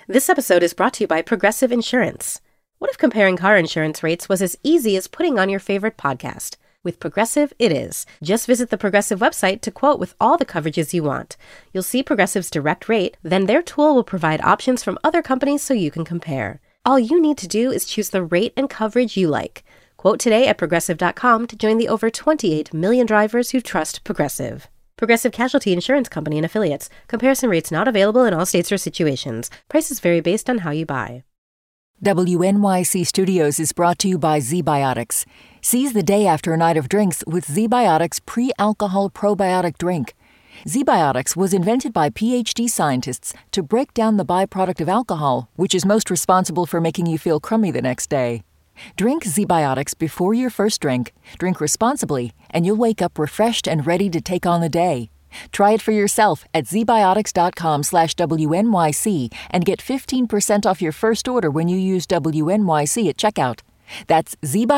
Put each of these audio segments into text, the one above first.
This episode is brought to you by Progressive Insurance. What if comparing car insurance rates was as easy as putting on your favorite podcast? With Progressive, it is. Just visit the Progressive website to quote with all the coverages you want. You'll see Progressive's direct rate, then their tool will provide options from other companies so you can compare. All you need to do is choose the rate and coverage you like. Quote today at Progressive.com to join the over 28 million drivers who trust Progressive. Progressive Casualty Insurance Company and Affiliates. Comparison rates not available in all states or situations. Prices vary based on how you buy. WNYC Studios is brought to you by ZBiotics. Seize the day after a night of drinks with ZBiotics pre-alcohol probiotic drink. ZBiotics was invented by PhD scientists to break down the byproduct of alcohol, which is most responsible for making you feel crummy the next day. Drink ZBiotics before your first drink, drink responsibly, and you'll wake up refreshed and ready to take on the day. Try it for yourself at zbiotics.com/WNYC and get 15% off your first order when you use WNYC at checkout. That's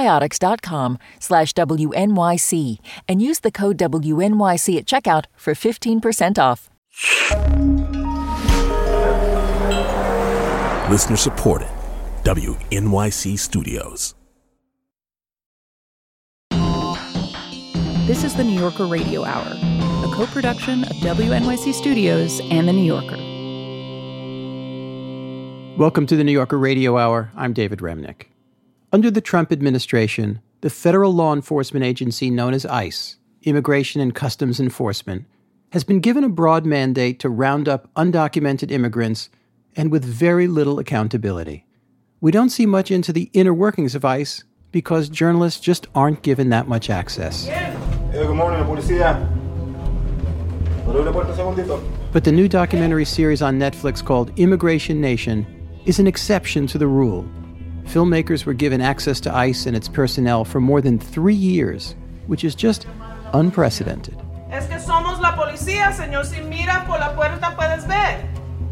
zbiotics.com/WNYC and use the code WNYC at checkout for 15% off. Listener supported. WNYC Studios. This is the New Yorker Radio Hour, a co-production of WNYC Studios and The New Yorker. Welcome to the New Yorker Radio Hour. I'm David Remnick. Under the Trump administration, the federal law enforcement agency known as ICE, Immigration and Customs Enforcement, has been given a broad mandate to round up undocumented immigrants and with very little accountability. We don't see much into the inner workings of ICE because journalists just aren't given that much access. Good morning, policía. But the new documentary series on Netflix called Immigration Nation is an exception to the rule. Filmmakers were given access to ICE and its personnel for more than 3 years, which is just unprecedented. Es que somos la policía, señor. Si miras por la puerta puedes ver.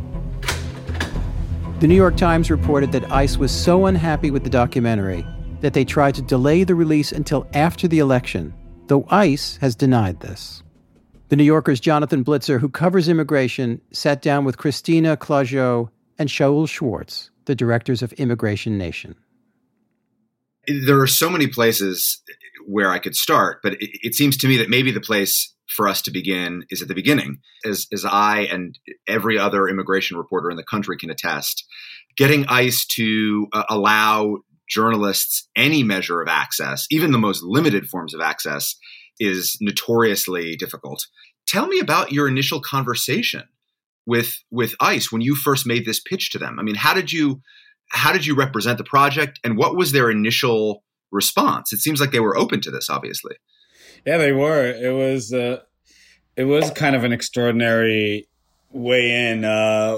The New York Times reported that ICE was so unhappy with the documentary that they tried to delay the release until after the election, though ICE has denied this. The New Yorker's Jonathan Blitzer, who covers immigration, sat down with Christina Claugeot and Shaul Schwartz, the directors of Immigration Nation. There are so many places where I could start, but it seems to me that maybe the place for us to begin is at the beginning. As I and every other immigration reporter in the country can attest, getting ICE to allow journalists any measure of access, even the most limited forms of access, is notoriously difficult. Tell me about your initial conversation with ICE when you first made this pitch to them. I mean, how did you represent the project, and what was their initial response? It seems like they were open to this, obviously. Yeah, they were. It was kind of an extraordinary way in.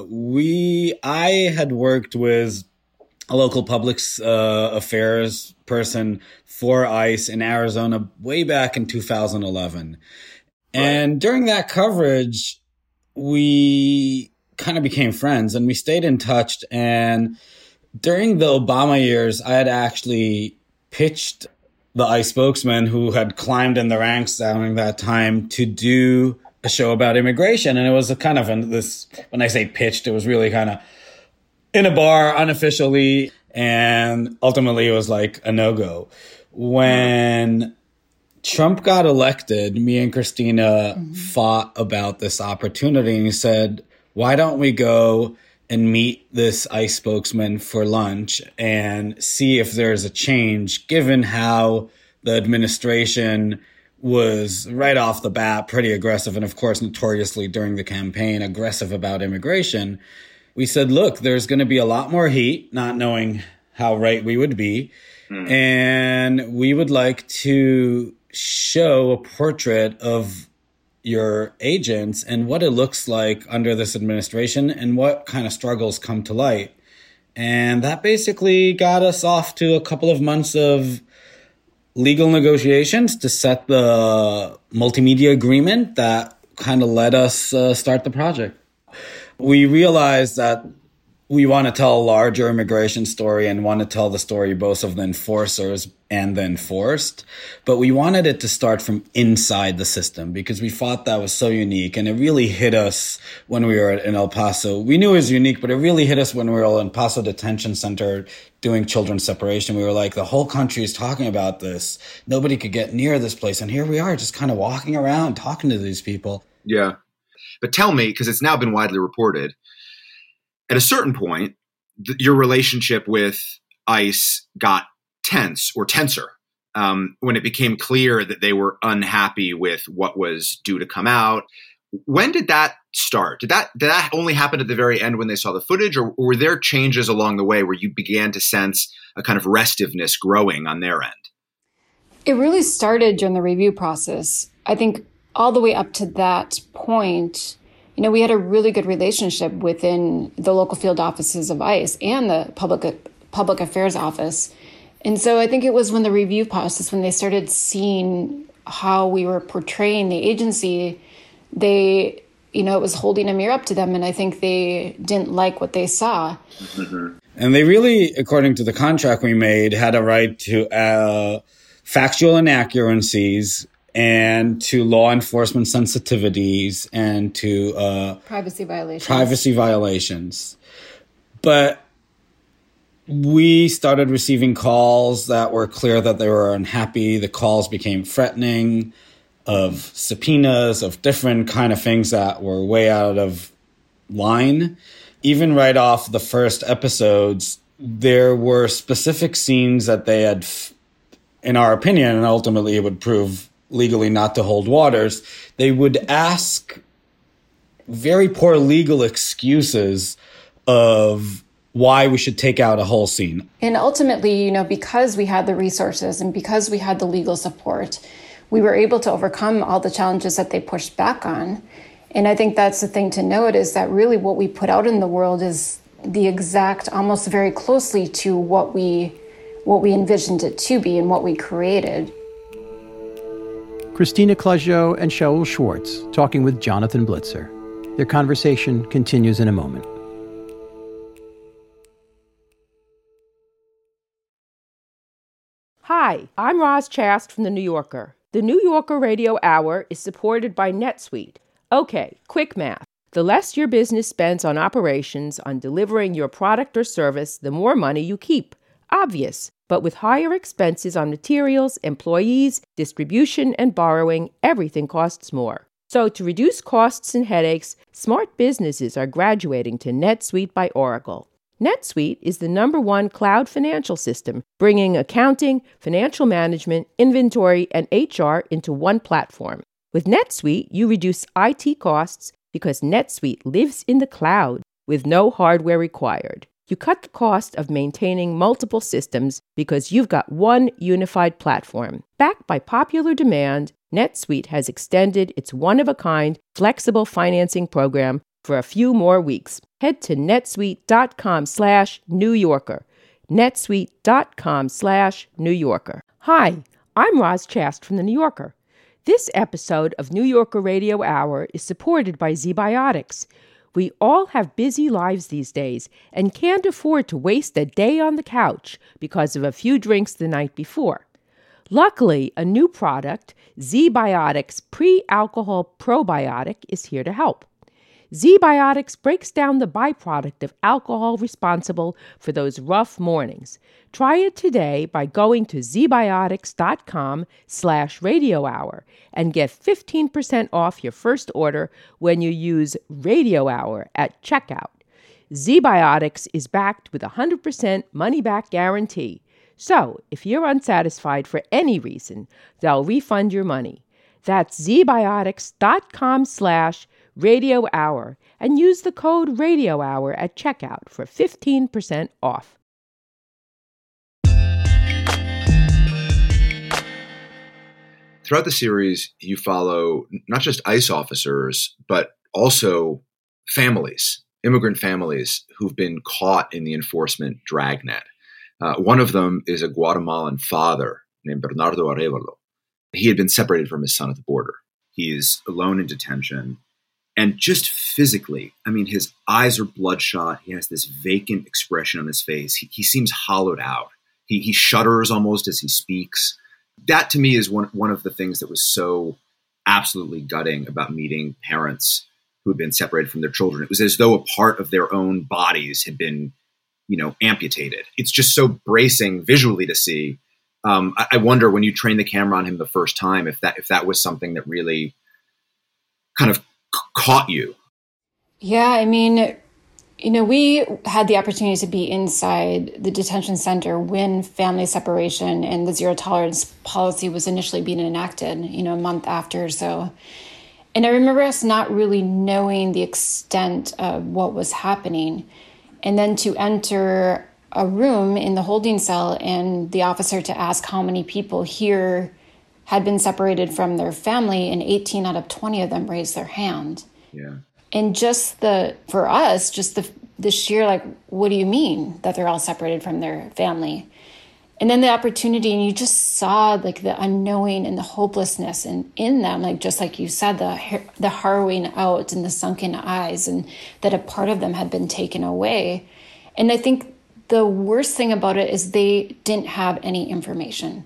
I had worked with a local public affairs person for ICE in Arizona way back in 2011. Right. And during that coverage, we kind of became friends and we stayed in touch. And during the Obama years, I had actually pitched the ICE spokesman who had climbed in the ranks during that time to do a show about immigration. And it was a kind of this, when I say pitched, it was really kind of in a bar unofficially. And ultimately it was like a no-go. When Trump got elected, me and Christina fought about this opportunity, and he said, why don't we go and meet this ICE spokesman for lunch and see if there's a change, given how the administration was right off the bat pretty aggressive, and of course notoriously during the campaign aggressive about immigration. We said, look, there's going to be a lot more heat, not knowing how right we would be. And we would like to show a portrait of your agents and what it looks like under this administration and what kind of struggles come to light. And that basically got us off to a couple of months of legal negotiations to set the multimedia agreement that kind of let us start the project. We realized that we want to tell a larger immigration story and want to tell the story both of the enforcers and the enforced. But we wanted it to start from inside the system because we thought that was so unique. And it really hit us when we were in El Paso. We knew it was unique, but it really hit us when we were in El Paso Detention Center doing children's separation. We were like, the whole country is talking about this. Nobody could get near this place. And here we are just kind of walking around talking to these people. Yeah. But tell me, because it's now been widely reported, at a certain point, your relationship with ICE got tense or tenser when it became clear that they were unhappy with what was due to come out. When did that start? Did that only happen at the very end when they saw the footage, or were there changes along the way where you began to sense a kind of restiveness growing on their end? It really started during the review process. I think all the way up to that point, we had a really good relationship within the local field offices of ICE and the public affairs office. And so I think it was when the review process, when they started seeing how we were portraying the agency, it was holding a mirror up to them. And I think they didn't like what they saw. Mm-hmm. And they really, according to the contract we made, had a right to factual inaccuracies and to law enforcement sensitivities and to privacy violations. But we started receiving calls that were clear that they were unhappy. The calls became threatening, of subpoenas, of different kind of things that were way out of line. Even right off the first episodes, there were specific scenes that they had, in our opinion, and ultimately it would prove legally not to hold waters, they would ask very poor legal excuses of why we should take out a whole scene. And ultimately, because we had the resources and because we had the legal support, we were able to overcome all the challenges that they pushed back on. And I think that's the thing to note, is that really what we put out in the world is the exact, almost very closely to what we envisioned it to be and what we created. Christina Clageot and Shaul Schwartz talking with Jonathan Blitzer. Their conversation continues in a moment. Hi, I'm Roz Chast from The New Yorker. The New Yorker Radio Hour is supported by NetSuite. Okay, quick math. The less your business spends on operations, on delivering your product or service, the more money you keep. Obvious. But with higher expenses on materials, employees, distribution, and borrowing, everything costs more. So to reduce costs and headaches, smart businesses are graduating to NetSuite by Oracle. NetSuite is the #1 cloud financial system, bringing accounting, financial management, inventory, and HR into one platform. With NetSuite, you reduce IT costs because NetSuite lives in the cloud with no hardware required. You cut the cost of maintaining multiple systems because you've got one unified platform. Backed by popular demand, NetSuite has extended its one-of-a-kind flexible financing program for a few more weeks. Head to netsuite.com/New Yorker. netsuite.com/New Yorker. Hi, I'm Roz Chast from The New Yorker. This episode of New Yorker Radio Hour is supported by ZBiotics. We all have busy lives these days and can't afford to waste a day on the couch because of a few drinks the night before. Luckily, a new product, ZBiotics Pre-Alcohol Probiotic, is here to help. ZBiotics breaks down the byproduct of alcohol responsible for those rough mornings. Try it today by going to zbiotics.com/radio hour and get 15% off your first order when you use Radio Hour at checkout. ZBiotics is backed with a 100% money-back guarantee. So, if you're unsatisfied for any reason, they'll refund your money. That's zbiotics.com/Radio Hour and use the code Radio Hour at checkout for 15% off. Throughout the series, you follow not just ICE officers, but also families, immigrant families who've been caught in the enforcement dragnet. One of them is a Guatemalan father named Bernardo Arevalo. He had been separated from his son at the border. He is alone in detention. And just physically, I mean, his eyes are bloodshot. He has this vacant expression on his face. He seems hollowed out. He shudders almost as he speaks. That to me is one of the things that was so absolutely gutting about meeting parents who had been separated from their children. It was as though a part of their own bodies had been, amputated. It's just so bracing visually to see. I wonder when you trained the camera on him the first time, if that was something that really kind of caught you. Yeah, I mean, we had the opportunity to be inside the detention center when family separation and the zero tolerance policy was initially being enacted, a month after or so. And I remember us not really knowing the extent of what was happening. And then to enter a room in the holding cell and the officer to ask how many people here had been separated from their family, and 18 out of 20 of them raised their hand. Yeah. And for us, the sheer, what do you mean that they're all separated from their family? And then the opportunity, and you just saw the unknowing and the hopelessness in them, just like you said, the harrowing out and the sunken eyes, and that a part of them had been taken away. And I think the worst thing about it is they didn't have any information.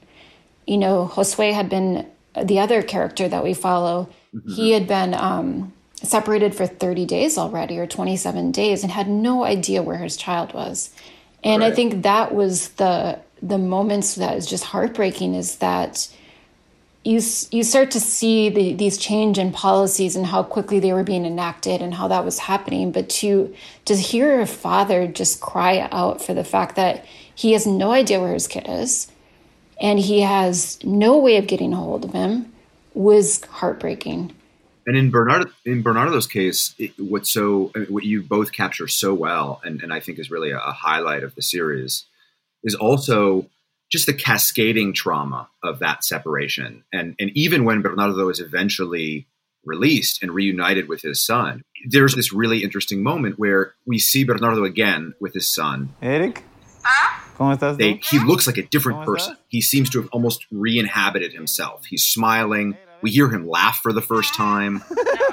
Josue had been the other character that we follow. Mm-hmm. He had been separated for 30 days already, or 27 days, and had no idea where his child was. And right. I think that was the moments that is just heartbreaking, is that you start to see these change in policies and how quickly they were being enacted and how that was happening. But to hear a father just cry out for the fact that he has no idea where his kid is, and he has no way of getting a hold of him, was heartbreaking. And in Bernardo's case, what you both capture so well, and I think is really a highlight of the series, is also just the cascading trauma of that separation. And even when Bernardo is eventually released and reunited with his son, there's this really interesting moment where we see Bernardo again with his son. Eric? ¿Cómo estás? He looks like a different person. He seems to have almost re-inhabited himself. He's smiling. We hear him laugh for the first time.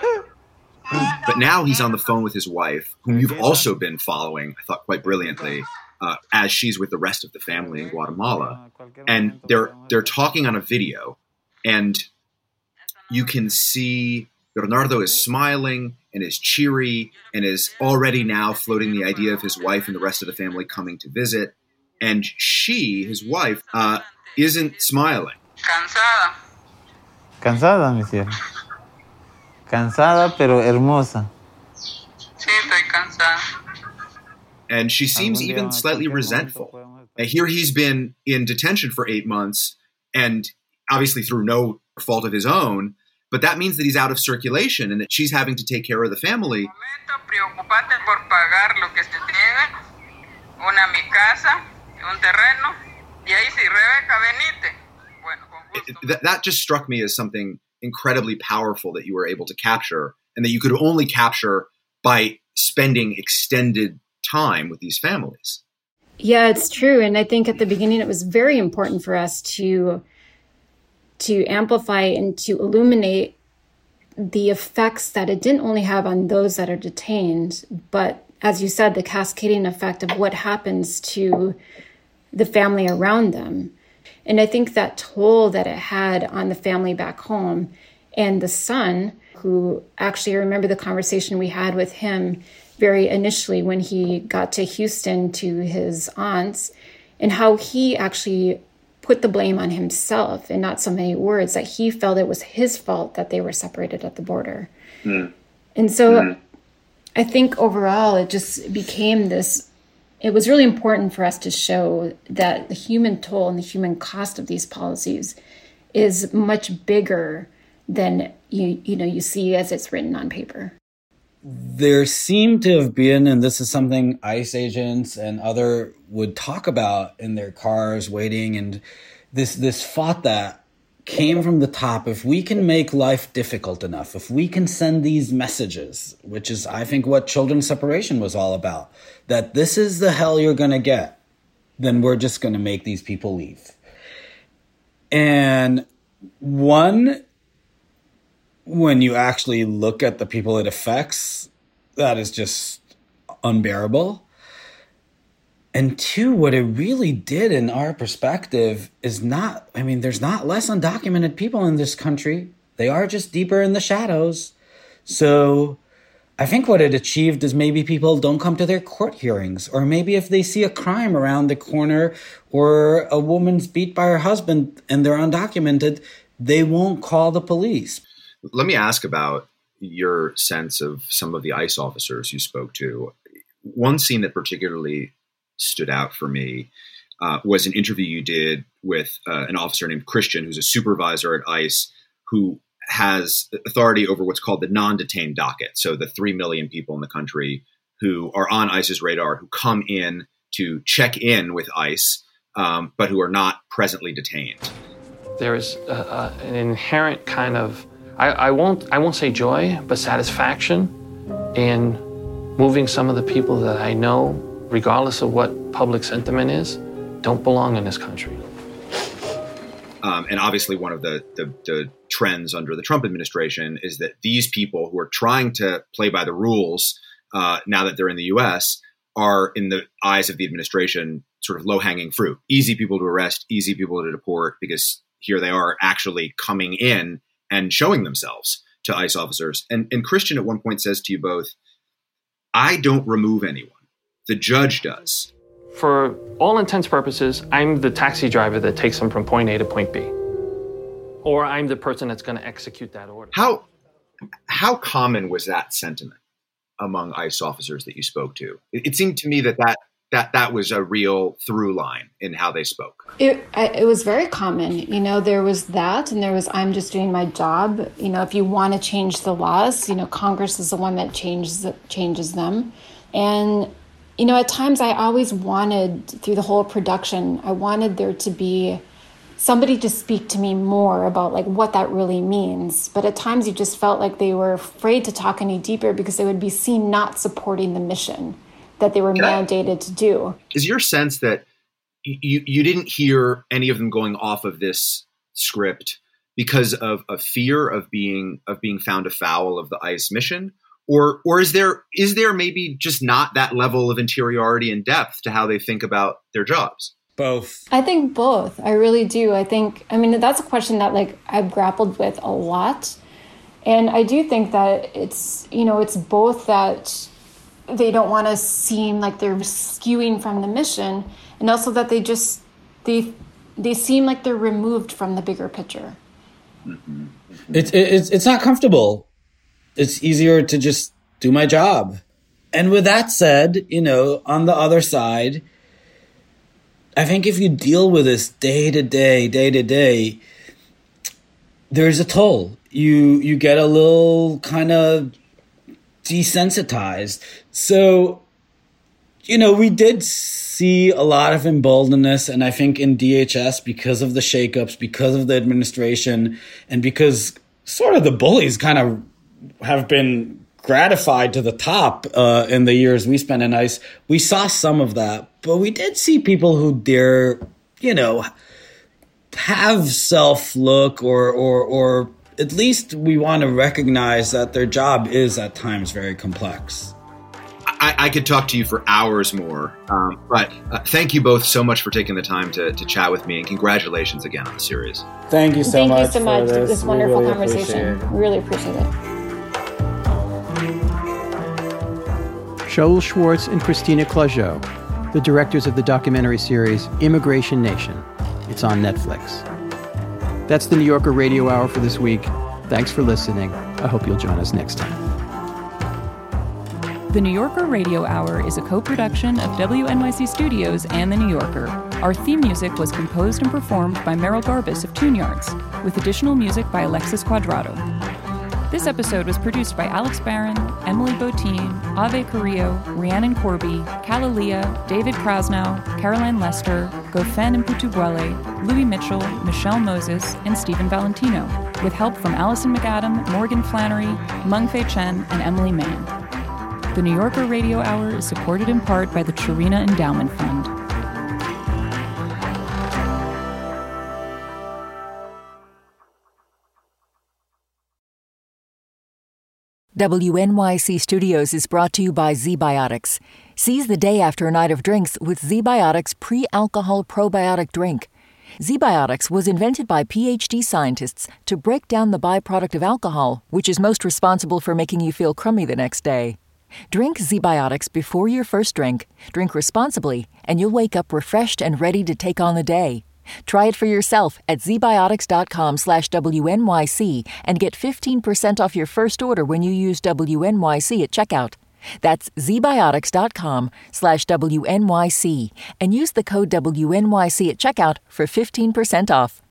But now he's on the phone with his wife, whom you've also been following, I thought, quite brilliantly, as she's with the rest of the family in Guatemala. And they're talking on a video, and you can see Bernardo is smiling and is cheery and is already now floating the idea of his wife and the rest of the family coming to visit. And she, his wife, isn't smiling. Cansada, mi cielo. Cansada, pero hermosa. Sí, estoy cansada. And she seems even slightly resentful. And here he's been in detention for 8 months, and obviously through no fault of his own, but that means that he's out of circulation and that she's having to take care of the family. That just struck me as something incredibly powerful that you were able to capture, and that you could only capture by spending extended time with these families. Yeah, it's true. And I think at the beginning it was very important for us to amplify and to illuminate the effects that it didn't only have on those that are detained, but as you said, the cascading effect of what happens to the family around them. And I think that toll that it had on the family back home, and the son, who actually, I remember the conversation we had with him very initially when he got to Houston to his aunts, and how he actually put the blame on himself, and not so many words, that he felt it was his fault that they were separated at the border. Mm. And so I think overall it just became this, it was really important for us to show that the human toll and the human cost of these policies is much bigger than you see as it's written on paper. There seemed to have been, and this is something ICE agents and other would talk about in their cars waiting, and this thought that came from the top: if we can make life difficult enough, if we can send these messages, which is, I think, what children's separation was all about, that this is the hell you're going to get, then we're just going to make these people leave. And one when you actually look at the people it affects, that is just unbearable. And two, what it really did in our perspective is not, I mean, there's not less undocumented people in this country. They are just deeper in the shadows. So I think what it achieved is maybe people don't come to their court hearings, or maybe if they see a crime around the corner or a woman's beat by her husband and they're undocumented, they won't call the police. Let me ask about your sense of some of the ICE officers you spoke to. One scene that particularly stood out for me was an interview you did with an officer named Christian, who's a supervisor at ICE, who has authority over what's called the non-detained docket. So the 3 million people in the country who are on ICE's radar, who come in to check in with ICE, but who are not presently detained. There is an inherent kind of, I won't say joy, but satisfaction in moving some of the people that I know, regardless of what public sentiment is, don't belong in this country. And obviously one of the trends under the Trump administration is that these people who are trying to play by the rules now that they're in the U.S. are, in the eyes of the administration, sort of low-hanging fruit. Easy people to arrest, easy people to deport, because here they are actually coming in and showing themselves to ICE officers. And Christian at one point says to you both, I don't remove anyone. The judge does. For all intents and purposes, I'm the taxi driver that takes them from point A to point B. Or I'm the person that's going to execute that order. How common was that sentiment among ICE officers that you spoke to? It seemed to me that was a real through line in how they spoke. It was very common. You know, there was that, and there was, I'm just doing my job. You know, if you want to change the laws, you know, Congress is the one that changes them. And you know, at times I always wanted, through the whole production, I wanted there to be somebody to speak to me more about like what that really means. But at times you just felt like they were afraid to talk any deeper because they would be seen not supporting the mission that they were mandated to do. Is your sense that you didn't hear any of them going off of this script because of a fear of being found afoul of the ICE mission? Or is there maybe just not that level of interiority and depth to how they think about their jobs? Both. I think both. I really do. I mean, that's a question that like I've grappled with a lot. And I do think that it's both that they don't want to seem like they're skewing from the mission, and also that they seem like they're removed from the bigger picture. Mm-hmm. It's not comfortable. It's easier to just do my job. And with that said, you know, on the other side, I think if you deal with this day to day, there's a toll. You get a little kind of desensitized. So, you know, we did see a lot of emboldenedness, and I think in DHS, because of the shakeups, because of the administration, and because sort of the bullies kind of have been gratified to the top in the years we spent in ICE, we saw some of that. But we did see people who dare, you know, have self-look or at least we want to recognize that their job is at times very complex. I could talk to you for hours more, but thank you both so much for taking the time to chat with me, and congratulations again on the series. Thank you so much. Thank you so much for this wonderful conversation. We really appreciate it. Shaul Schwartz and Christina Clageau, the directors of the documentary series Immigration Nation. It's on Netflix. That's the New Yorker Radio Hour for this week. Thanks for listening. I hope you'll join us next time. The New Yorker Radio Hour is a co-production of WNYC Studios and The New Yorker. Our theme music was composed and performed by Merrill Garbus of Tune Yards, with additional music by Alexis Cuadrado. This episode was produced by Alex Barron, Emily Botine, Ave Carrillo, Rhiannon Corby, Kalalia, David Krasnow, Caroline Lester, Gofen Mputubuele, Louis Mitchell, Michelle Moses, and Stephen Valentino, with help from Allison McAdam, Morgan Flannery, Mengfei Chen, and Emily Mann. The New Yorker Radio Hour is supported in part by the Chirina Endowment Fund. WNYC Studios is brought to you by ZBiotics. Seize the day after a night of drinks with ZBiotics pre-alcohol probiotic drink. ZBiotics was invented by PhD scientists to break down the byproduct of alcohol, which is most responsible for making you feel crummy the next day. Drink ZBiotics before your first drink, drink responsibly, and you'll wake up refreshed and ready to take on the day. Try it for yourself at zbiotics.com/WNYC and get 15% off your first order when you use WNYC at checkout. That's zbiotics.com/WNYC and use the code WNYC at checkout for 15% off.